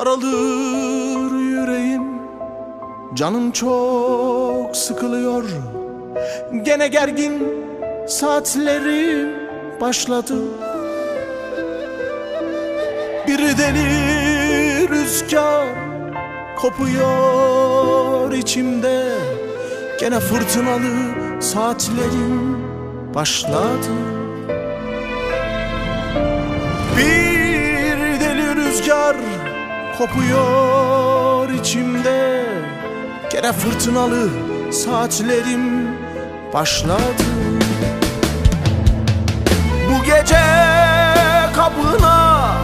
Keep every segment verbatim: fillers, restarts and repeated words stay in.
Daralır yüreğim, canım çok sıkılıyor. Gene gergin saatlerim başladı. Bir deli rüzgar kopuyor içimde. Gene fırtınalı saatlerim başladı. Bir deli rüzgar kopuyor içimde. Gene fırtınalı saatlerim başladı. Bu gece kapına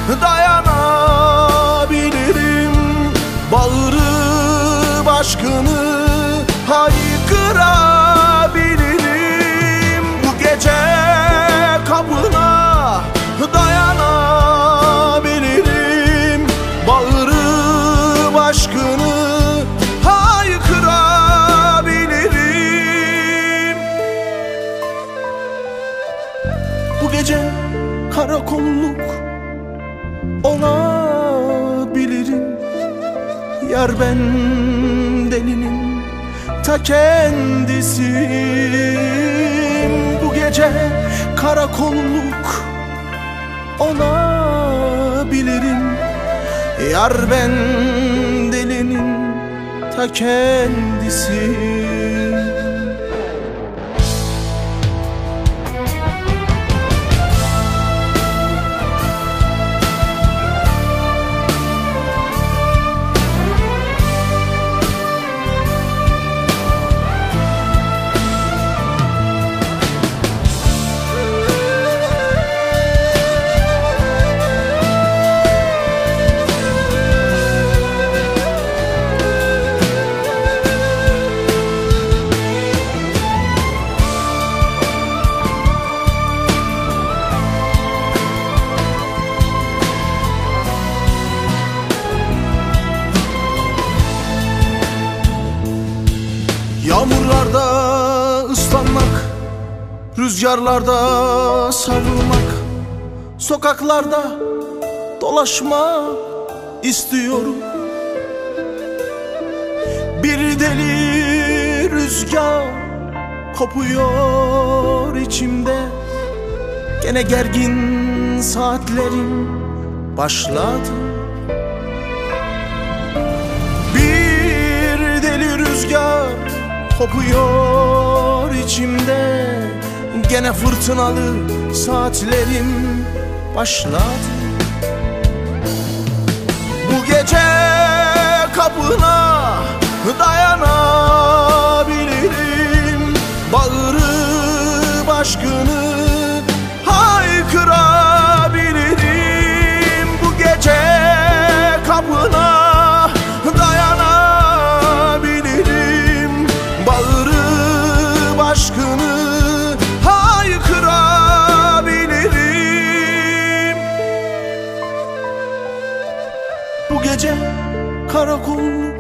dayanabilirim. Bağrı aşkını haykırabilirim. Bu gece kapına dayanabilirim. Bağrı aşkını haykırabilirim. Bu gece karakolluk olabilirim. Yar ben delinin ta kendisiyim. Bu gece karakolluk olabilirim. Yar ben delinin ta kendisiyim. Yağmurlarda ıslanmak, rüzgarlarda savrulmak, sokaklarda dolaşmak istiyorum. Bir deli rüzgar kopuyor içimde. Gene gergin saatlerim başladı. Bir deli rüzgar kopuyor içimde. Gene fırtınalı saatlerim başladı. Bu gece kapına dayanabilirim. Bağrı aşkını haykırabilirim. Bu gece kapına aşkını haykırabilirim. Bu gece karakolluk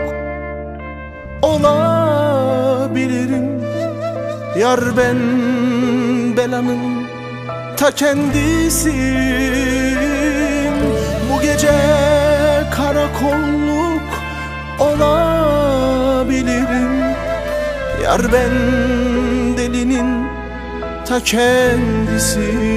olabilirim. Yar ben belanın ta kendisiyim. Bu gece karakolluk olabilirim. Yar ben delinin ta kendisi.